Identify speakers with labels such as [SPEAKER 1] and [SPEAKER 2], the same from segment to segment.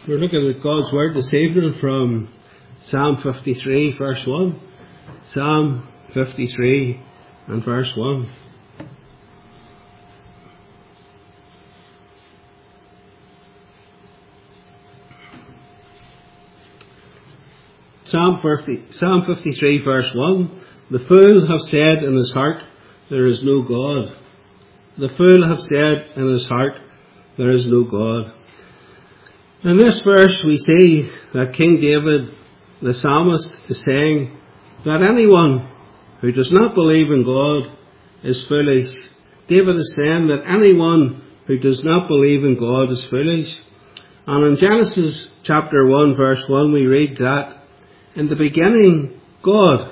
[SPEAKER 1] We're looking at God's Word this evening from Psalm 53, verse 1. Psalm 53 and verse 1. Psalm 53, verse 1. The fool hath said in his heart, there is no God. The fool hath said in his heart, there is no God. In this verse we see that King David, the psalmist, is saying that anyone who does not believe in God is foolish. David is saying that anyone who does not believe in God is foolish. And in Genesis chapter 1 verse 1 we read that in the beginning God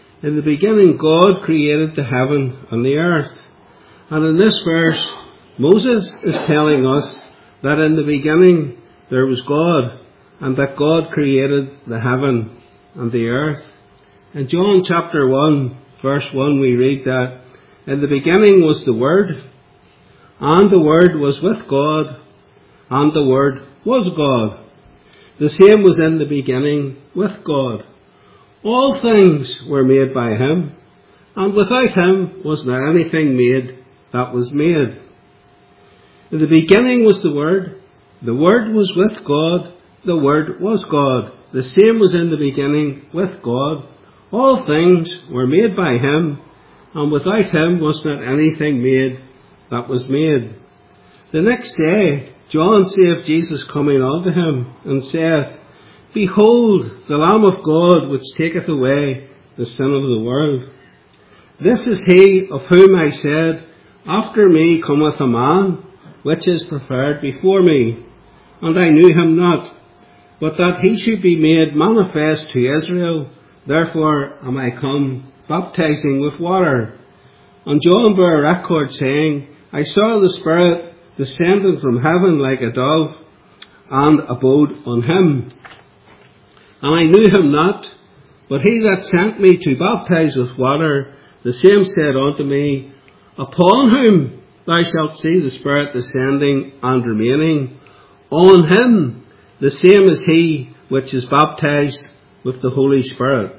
[SPEAKER 1] created the heaven and the earth. And in this verse Moses is telling us that in the beginning there was God, and that God created the heaven and the earth. In John chapter 1, verse 1, we read that, in the beginning was the Word, and the Word was with God, and the Word was God. The same was in the beginning with God. All things were made by Him, and without Him was not anything made that was made. In the beginning was the Word. The Word was with God, the Word was God. The same was in the beginning with God. All things were made by Him, and without Him was not anything made that was made. The next day, John saith Jesus coming unto him, and saith, Behold, the Lamb of God, which taketh away the sin of the world. This is He of whom I said, After me cometh a man, which is preferred before me, and I knew him not, but that he should be made manifest to Israel. Therefore am I come, baptizing with water. And John bare record, saying, I saw the Spirit descending from heaven like a dove, and abode on him. And I knew him not, but he that sent me to baptize with water, the same said unto me, Upon whom thou shalt see the Spirit descending and remaining, on him the same is he which is baptized with the Holy Spirit.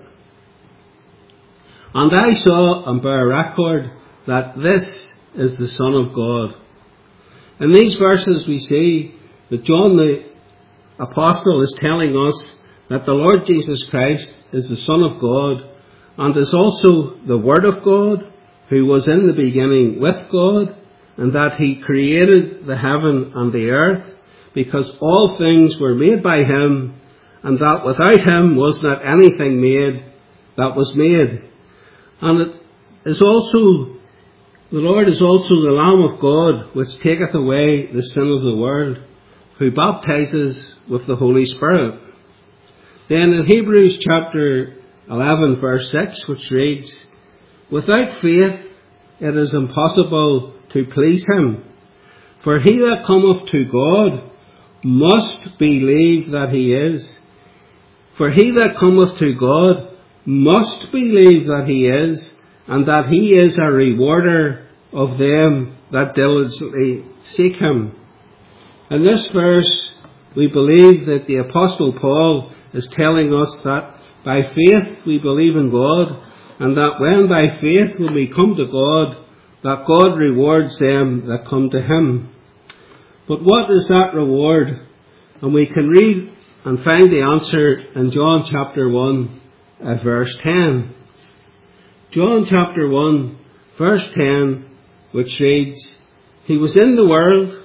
[SPEAKER 1] And I saw and bear record that this is the Son of God. In these verses we see that John the Apostle is telling us that the Lord Jesus Christ is the Son of God and is also the Word of God, who was in the beginning with God, and that He created the heaven and the earth, because all things were made by Him, and that without Him was not anything made that was made. And it is also, the Lord is also the Lamb of God, which taketh away the sin of the world, who baptizes with the Holy Spirit. Then in Hebrews chapter 11 verse 6, which reads, Without faith it is impossible to please Him. For he that cometh to God must believe that He is. For he that cometh to God must believe that He is, and that He is a rewarder of them that diligently seek Him. In this verse, we believe that the Apostle Paul is telling us that by faith we believe in God, and that when by faith when we come to God, that God rewards them that come to Him. But what is that reward? And we can read and find the answer in John chapter 1 verse 10. John chapter 1 verse 10, which reads, He was in the world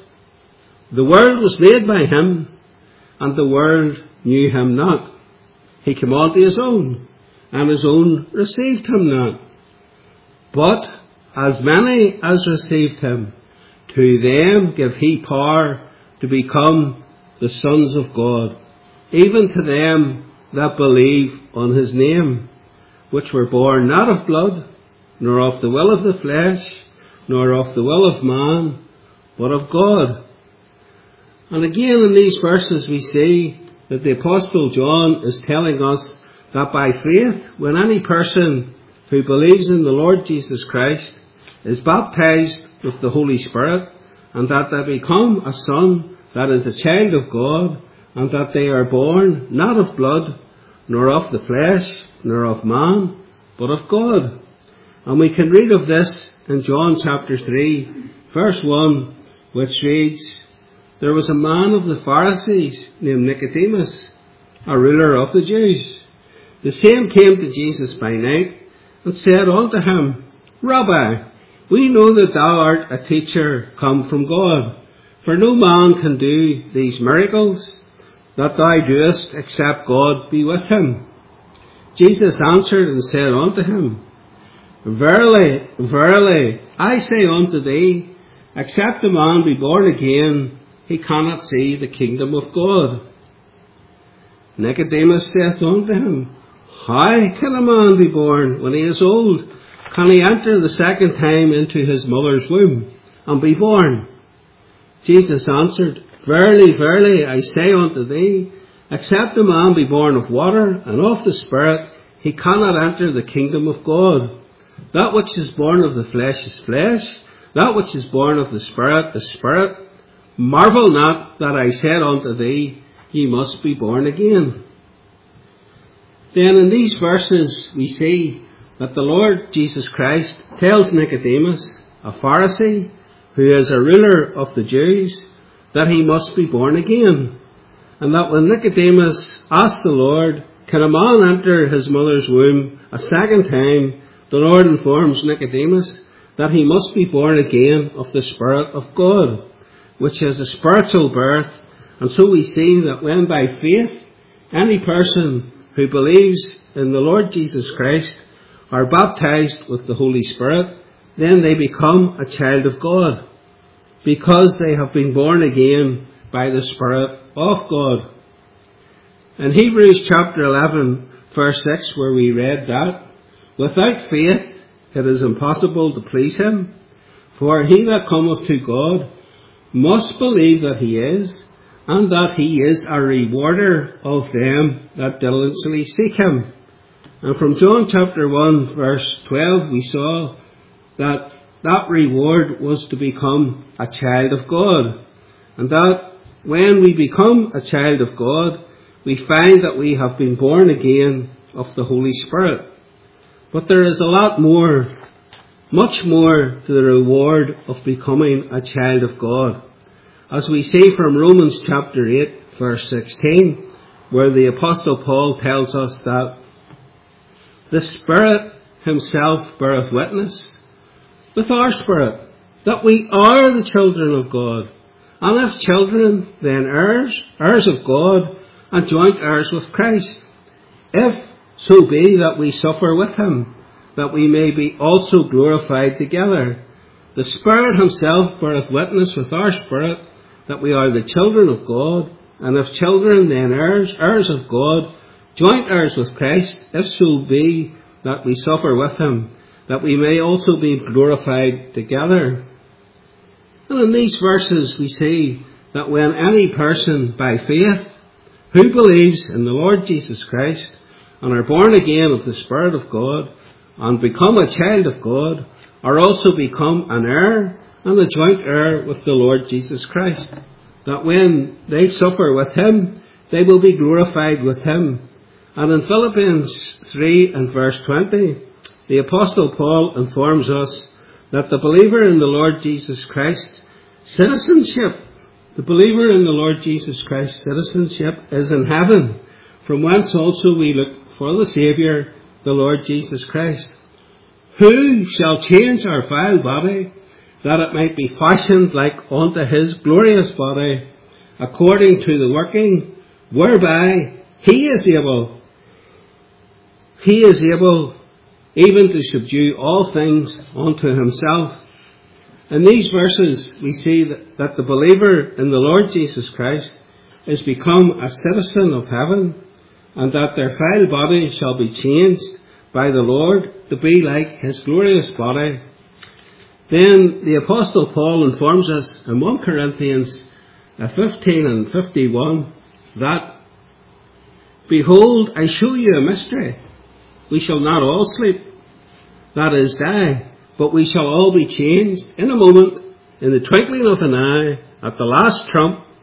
[SPEAKER 1] was made by Him, and the world knew Him not. He came unto His own, and His own received Him not. But as many as received Him, to them gave He power to become the sons of God, even to them that believe on His name, which were born not of blood, nor of the will of the flesh, nor of the will of man, but of God. And again in these verses we see that the Apostle John is telling us that by faith, when any person who believes in the Lord Jesus Christ is baptized with the Holy Spirit, and that they become a son, that is a child of God, and that they are born not of blood, nor of the flesh, nor of man, but of God. And we can read of this in John chapter 3, verse 1, which reads, "There was a man of the Pharisees named Nicodemus, a ruler of the Jews. The same came to Jesus by night, and said unto him, Rabbi, we know that thou art a teacher come from God, for no man can do these miracles that thou doest, except God be with him. Jesus answered and said unto him, Verily, verily, I say unto thee, except a man be born again, he cannot see the kingdom of God. Nicodemus saith unto him, How can a man be born when he is old? Can he enter the second time into his mother's womb and be born? Jesus answered, Verily, verily, I say unto thee, except a man be born of water and of the Spirit, he cannot enter the kingdom of God. That which is born of the flesh is flesh, that which is born of the Spirit is spirit. Marvel not that I said unto thee, ye must be born again. Then in these verses we see that the Lord Jesus Christ tells Nicodemus, a Pharisee, who is a ruler of the Jews, that he must be born again. And that when Nicodemus asked the Lord, can a man enter his mother's womb a second time, the Lord informs Nicodemus that he must be born again of the Spirit of God, which is a spiritual birth. And so we see that when by faith any person who believes in the Lord Jesus Christ are baptized with the Holy Spirit, then they become a child of God, because they have been born again by the Spirit of God. In Hebrews chapter 11, verse 6, where we read that, without faith it is impossible to please him, for he that cometh to God must believe that he is, and that he is a rewarder of them that diligently seek him. And from John chapter 1, verse 12, we saw that that reward was to become a child of God. And that when we become a child of God, we find that we have been born again of the Holy Spirit. But there is a lot more, much more to the reward of becoming a child of God. As we see from Romans chapter 8, verse 16, where the Apostle Paul tells us that the Spirit himself beareth witness with our spirit that we are the children of God. And if children, then heirs, heirs of God, and joint heirs with Christ, if so be that we suffer with him, that we may be also glorified together. The Spirit himself beareth witness with our spirit that we are the children of God, and if children, then heirs, heirs of God, joint heirs with Christ, if so be that we suffer with him, that we may also be glorified together. And in these verses we see that when any person by faith who believes in the Lord Jesus Christ and are born again of the Spirit of God and become a child of God, are also become an heir and a joint heir with the Lord Jesus Christ, that when they suffer with him, they will be glorified with him. And in Philippians 3 and verse 20, the Apostle Paul informs us that the believer in the Lord Jesus Christ's citizenship, the believer in the Lord Jesus Christ's citizenship is in heaven, from whence also we look for the Saviour, the Lord Jesus Christ, who shall change our vile body, that it might be fashioned like unto his glorious body, according to the working whereby he is able even to subdue all things unto himself. In these verses we see that the believer in the Lord Jesus Christ is become a citizen of heaven, and that their vile body shall be changed by the Lord to be like his glorious body. Then the Apostle Paul informs us in 1 Corinthians 15 and 51 that, Behold, I show you a mystery. We shall not all sleep, that is, die, but we shall all be changed in a moment, in the twinkling of an eye, at the last trump.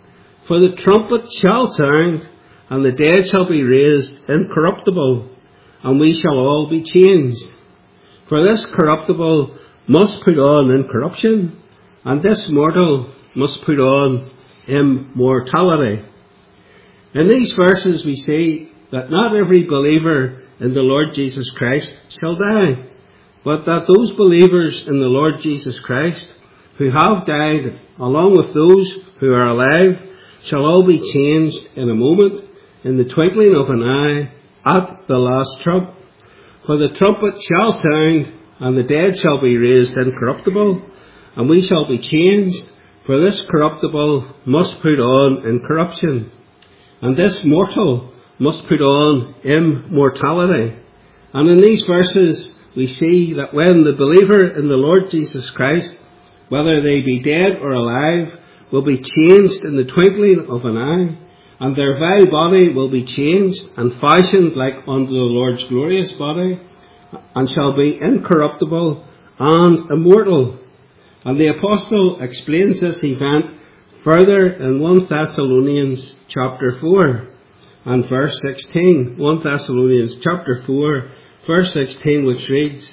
[SPEAKER 1] For the trumpet shall sound, and the dead shall be raised incorruptible, and we shall all be changed. For this corruptible must put on incorruption, and this mortal must put on immortality. In these verses we see that not every believer in the Lord Jesus Christ shall die, but that those believers in the Lord Jesus Christ who have died, along with those who are alive, shall all be changed in a moment, in the twinkling of an eye, at the last trump. For the trumpet shall sound, and the dead shall be raised incorruptible, and we shall be changed. For this corruptible must put on incorruption, and this mortal must put on immortality. And in these verses we see that when the believer in the Lord Jesus Christ, whether they be dead or alive, will be changed in the twinkling of an eye, and their vile body will be changed and fashioned like unto the Lord's glorious body, and shall be incorruptible and immortal. And the apostle explains this event further in 1 Thessalonians chapter 4 and verse 16. 1 Thessalonians chapter 4 verse 16, which reads,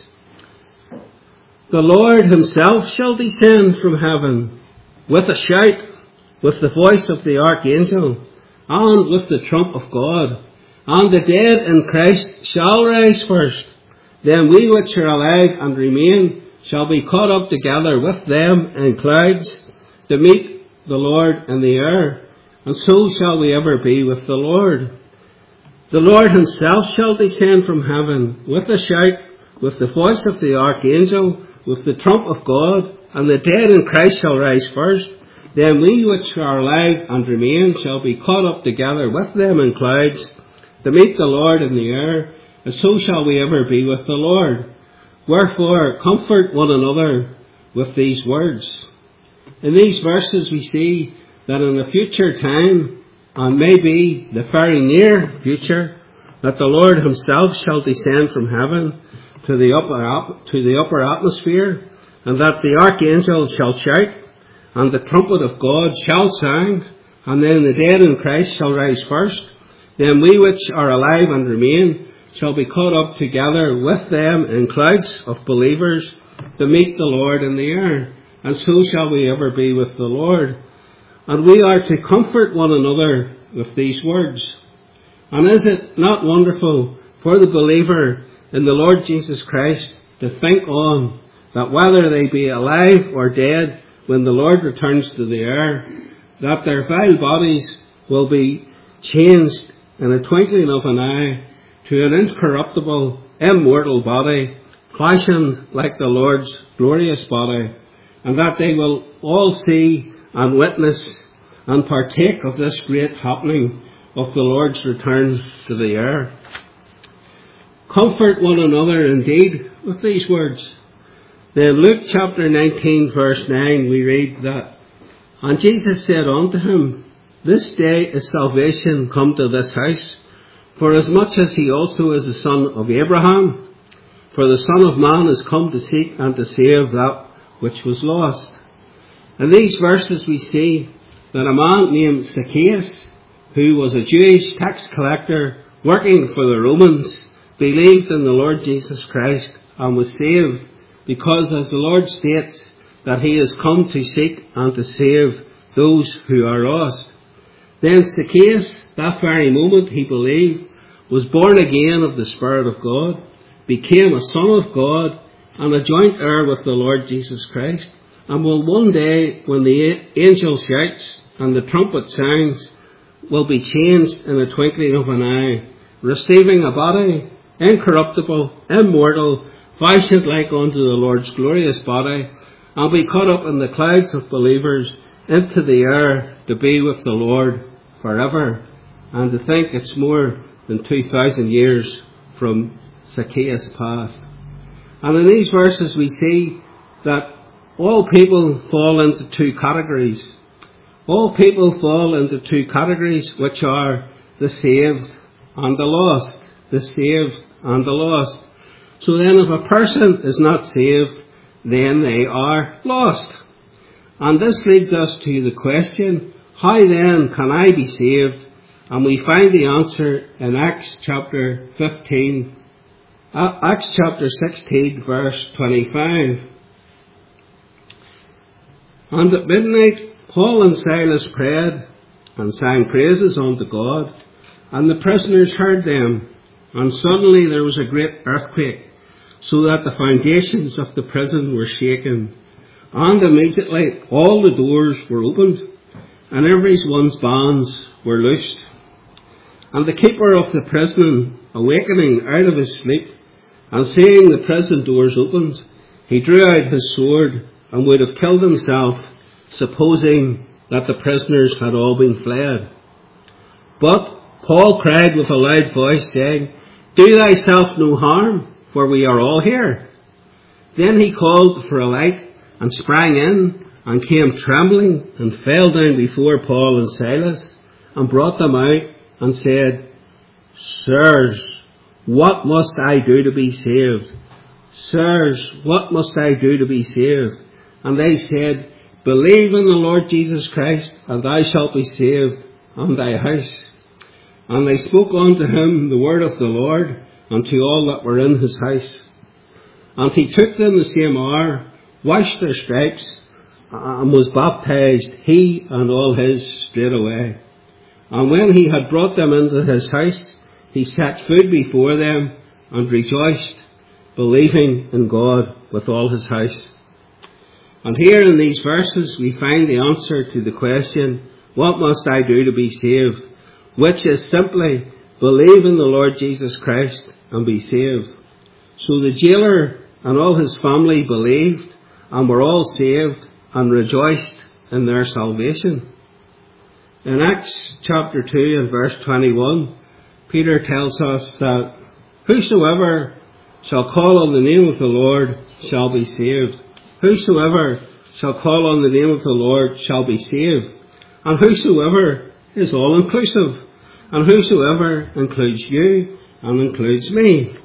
[SPEAKER 1] The Lord himself shall descend from heaven with a shout, with the voice of the archangel, and with the trump of God, and the dead in Christ shall rise first. Then we which are alive and remain shall be caught up together with them in clouds to meet the Lord in the air, and so shall we ever be with the Lord. The Lord himself shall descend from heaven with a shout, with the voice of the archangel, with the trump of God, and the dead in Christ shall rise first. Then we which are alive and remain shall be caught up together with them in clouds to meet the Lord in the air, and so shall we ever be with the Lord. Wherefore, comfort one another with these words. In these verses we see that in a future time, and maybe the very near future, that the Lord himself shall descend from heaven to the upper atmosphere, and that the archangel shall shout, and the trumpet of God shall sound, and then the dead in Christ shall rise first. Then we which are alive and remain shall be caught up together with them in clouds of believers to meet the Lord in the air, and so shall we ever be with the Lord. And we are to comfort one another with these words. And is it not wonderful for the believer in the Lord Jesus Christ to think on that whether they be alive or dead, when the Lord returns to the air, that their vile bodies will be changed in a twinkling of an eye to an incorruptible, immortal body, fashioned like the Lord's glorious body, and that they will all see and witness and partake of this great happening of the Lord's return to the air. Comfort one another indeed with these words. Then Luke chapter 19 verse 9 we read that, And Jesus said unto him, This day is salvation come to this house, for as much as he also is the son of Abraham. For the Son of Man is come to seek and to save that which was lost. In these verses we see that a man named Zacchaeus, who was a Jewish tax collector working for the Romans, believed in the Lord Jesus Christ and was saved, because as the Lord states that he has come to seek and to save those who are lost. Then Zacchaeus, that very moment he believed, was born again of the Spirit of God, became a son of God, and a joint heir with the Lord Jesus Christ, and will one day, when the angel shouts and the trumpet sounds, will be changed in a twinkling of an eye, receiving a body, incorruptible, immortal, fashioned like unto the Lord's glorious body, and be caught up in the clouds of believers into the air to be with the Lord forever. And to think it's more than 2,000 years from Zacchaeus past. And in these verses we see that all people fall into two categories. All people fall into two categories, which are the saved and the lost. The saved and the lost. So then if a person is not saved, then they are lost. And this leads us to the question, How then can I be saved? And we find the answer in Acts chapter 16, verse 25. And at midnight Paul and Silas prayed and sang praises unto God, and the prisoners heard them. And suddenly there was a great earthquake, so that the foundations of the prison were shaken. And immediately all the doors were opened, and every one's bonds were loosed. And the keeper of the prison, awakening out of his sleep, and seeing the prison doors opened, he drew out his sword, and would have killed himself, supposing that the prisoners had all been fled. But Paul cried with a loud voice, saying, Do thyself no harm, for we are all here. Then he called for a light, and sprang in, and came trembling, and fell down before Paul and Silas, and brought them out, and said, Sirs, what must I do to be saved? Sirs, what must I do to be saved? And they said, Believe in the Lord Jesus Christ, and thou shalt be saved, and thy house. And they spoke unto him the word of the Lord, unto all that were in his house. And he took them the same hour, washed their stripes, and was baptized, he and all his straightway. And when he had brought them into his house, he set food before them, and rejoiced, believing in God with all his house. And here in these verses we find the answer to the question, what must I do to be saved? Which is simply, believe in the Lord Jesus Christ and be saved. So the jailer and all his family believed, and were all saved, and rejoiced in their salvation. In Acts chapter 2 and verse 21, Peter tells us that whosoever shall call on the name of the Lord shall be saved. Whosoever shall call on the name of the Lord shall be saved. And whosoever is all inclusive. And whosoever includes you and includes me.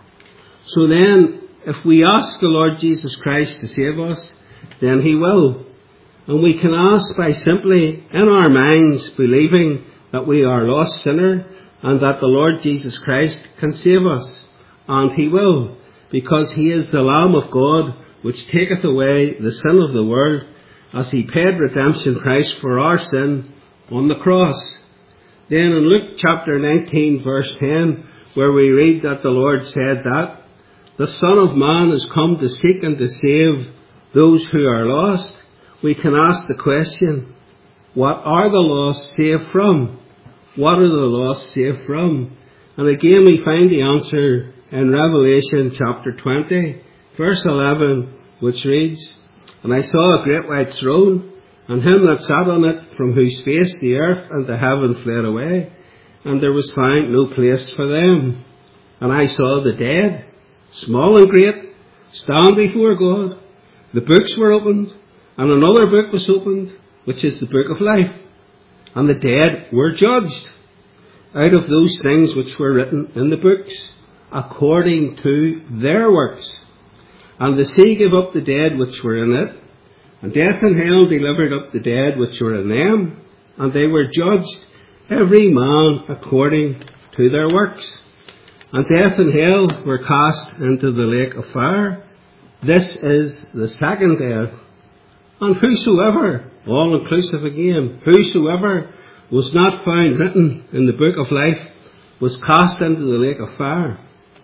[SPEAKER 1] So then, if we ask the Lord Jesus Christ to save us, then he will. And we can ask by simply, in our minds, believing that we are lost sinner and that the Lord Jesus Christ can save us. And he will, because he is the Lamb of God, which taketh away the sin of the world, as he paid redemption price for our sin on the cross. Then in Luke chapter 19 verse 10, where we read that the Lord said that the Son of Man is come to seek and to save those who are lost, we can ask the question, what are the lost saved from? What are the lost saved from? And again we find the answer in Revelation chapter 20, verse 11, which reads, And I saw a great white throne, and him that sat on it, from whose face the earth and the heaven fled away, and there was found no place for them. And I saw the dead, small and great, stand before God. The books were opened, and another book was opened, which is the book of life. And the dead were judged out of those things which were written in the books, according to their works. And the sea gave up the dead which were in it, and death and hell delivered up the dead which were in them, and they were judged, every man according to their works. And death and hell were cast into the lake of fire. This is the second death. And whosoever, all inclusive again, whosoever was not found written in the book of life was cast into the lake of fire.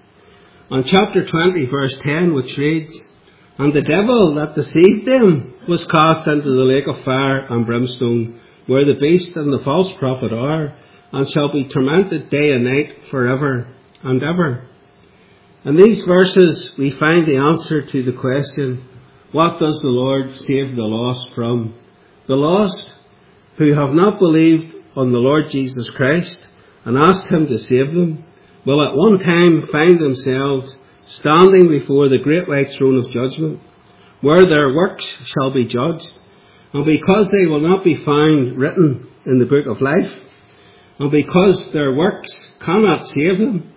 [SPEAKER 1] On chapter 20 verse 10, which reads, And the devil that deceived them was cast into the lake of fire and brimstone, where the beast and the false prophet are, and shall be tormented day and night forever and ever. In these verses we find the answer to the question, what does the Lord save the lost from? The lost who have not believed on the Lord Jesus Christ and asked him to save them will at one time find themselves standing before the great white throne of judgment, where their works shall be judged. And because they will not be found written in the book of life, and because their works cannot save them,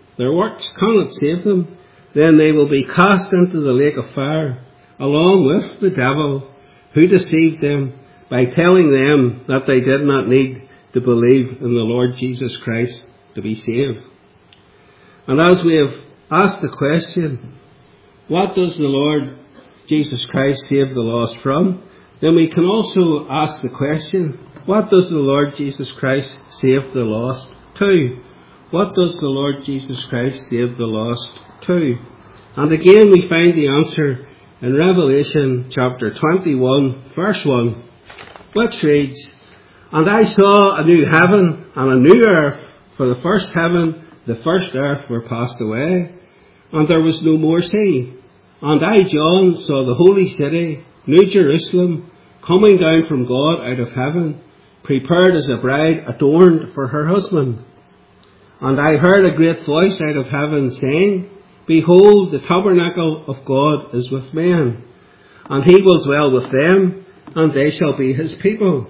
[SPEAKER 1] then they will be cast into the lake of fire, along with the devil who deceived them, by telling them that they did not need to believe in the Lord Jesus Christ to be saved. And as we have asked the question, what does the Lord Jesus Christ save the lost from? Then we can also ask the question, what does the Lord Jesus Christ save the lost to? What does the Lord Jesus Christ save the lost to? And again we find the answer in Revelation chapter 21, verse 1, which reads, "And I saw a new heaven and a new earth, for the first heaven, the first earth were passed away, and there was no more sea. And I, John, saw the holy city, New Jerusalem, coming down from God out of heaven, prepared as a bride adorned for her husband. And I heard a great voice out of heaven saying, Behold, the tabernacle of God is with men, and he will dwell with them, and they shall be his people.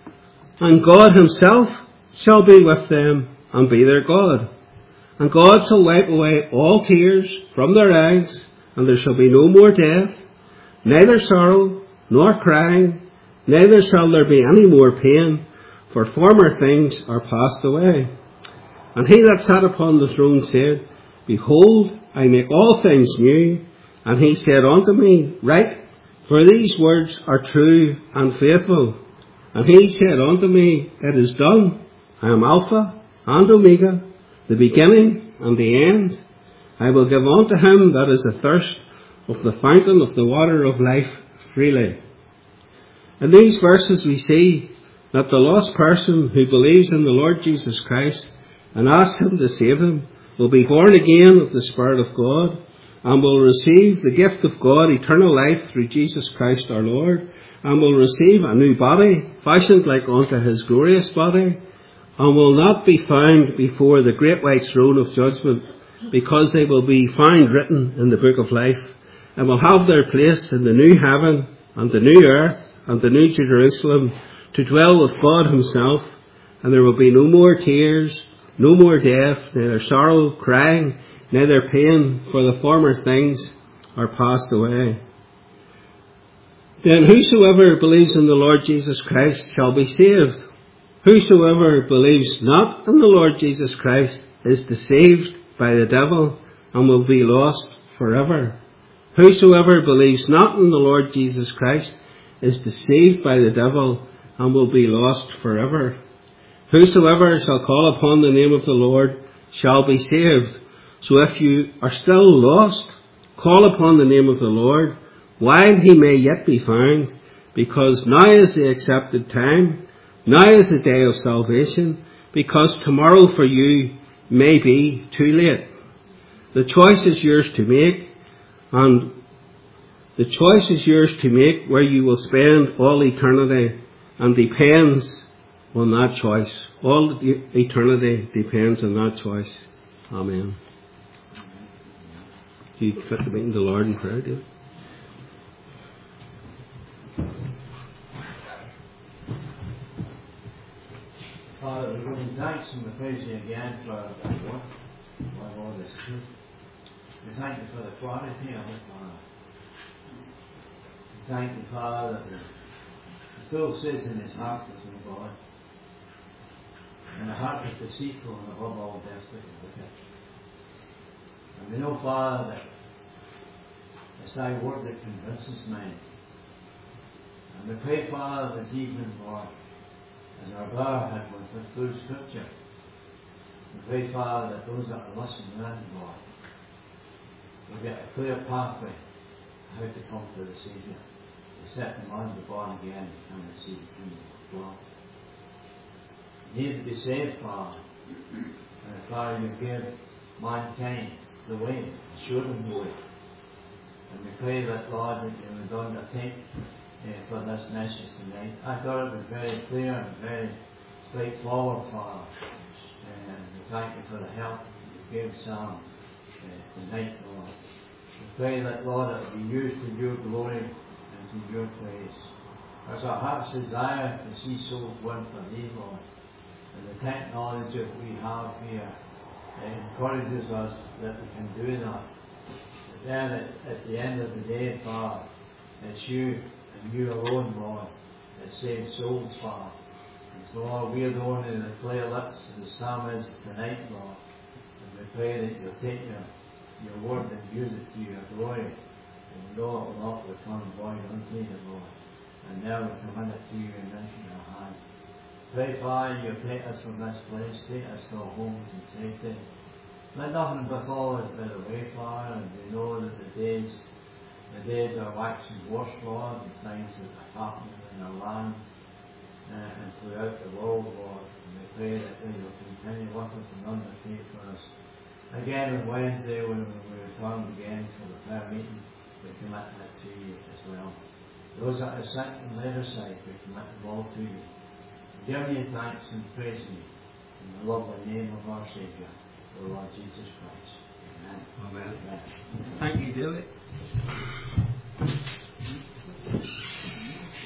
[SPEAKER 1] And God himself shall be with them, and be their God. And God shall wipe away all tears from their eyes, and there shall be no more death, neither sorrow, nor crying, neither shall there be any more pain, for former things are passed away. And he that sat upon the throne said, Behold, I make all things new. And he said unto me, Write, for these words are true and faithful. And he said unto me, It is done. I am Alpha and Omega, the beginning and the end. I will give unto him that is athirst of the fountain of the water of life freely. In these verses we see that the lost person who believes in the Lord Jesus Christ and asks him to save him will be born again of the Spirit of God and will receive the gift of God, eternal life through Jesus Christ our Lord, and will receive a new body fashioned like unto his glorious body, and will not be found before the great white throne of judgment, because they will be found written in the book of life, and will have their place in the new heaven and the new earth and the new Jerusalem to dwell with God himself, and there will be no more tears, no more death, neither sorrow, crying, neither pain, for the former things are passed away. Then whosoever believes in the Lord Jesus Christ shall be saved. Whosoever believes not in the Lord Jesus Christ is deceived by the devil and will be lost forever. Whosoever believes not in the Lord Jesus Christ is deceived by the devil and will be lost forever. Whosoever shall call upon the name of the Lord shall be saved. So if you are still lost, call upon the name of the Lord while he may yet be found, because now is the accepted time, now is the day of salvation, because tomorrow for you may be too late. The choice is yours to make, and the choice is yours to make where you will spend all eternity, and depends on that choice. All eternity depends on that choice. Amen. Do you fit the meeting to the Lord in prayer, David?
[SPEAKER 2] Father, we give you thanks and we praise you again for that word. My Lord is truth. We thank you for the quality of it, Father. We thank you, Father, that the soul says in his heart is no God. And the heart is deceitful and above all desperately wicked. And we know, Father, that it's thy word that convinces men. And we pray, Father, this evening, Lord, as our brother had went through Scripture, we pray, Father, that those that are listening in, Lord, will get a clear pathway how to come to the Saviour, to set them on the born again and receive the kingdom of God. You need to be saved, Father. And Father, you give mankind the way, show them the way. And we pray that, Lord, that you have done a thing for this message tonight. I thought it was very clear and very straightforward, Father. And we thank you for the help you gave Sam tonight, Lord. We pray that, Lord, it will be used to your glory and to your praise. As our heart's desire to see souls won for thee, Lord. And the technology that we have here encourages us that we can do that. But then at the end of the day, Father, it's you and you alone, Lord, that saves souls, Father. And so, Lord, we are the one in the clear lips of the psalmist tonight, Lord. And we pray that you'll take your word and use it to your glory. And know it will not return void unto you, Lord. And now we commend it to you and into your hand. Pray, Father, you take us from this place, take us to our homes in safety. Let nothing befall us by the way, Father, and we know that the days are waxing worse, Lord, and things that are happening in our land and throughout the world, Lord. And we pray that you will continue with us and undertake for us. Again on Wednesday, when we return again for the prayer meeting, we commit that to you as well. Those that are sick and laid aside, we commit them all to you. Giving you thanks and praising you in the lovely name of our Saviour, the Lord Jesus Christ. Amen.
[SPEAKER 1] Amen.
[SPEAKER 2] Amen.
[SPEAKER 1] Thank you, Billy.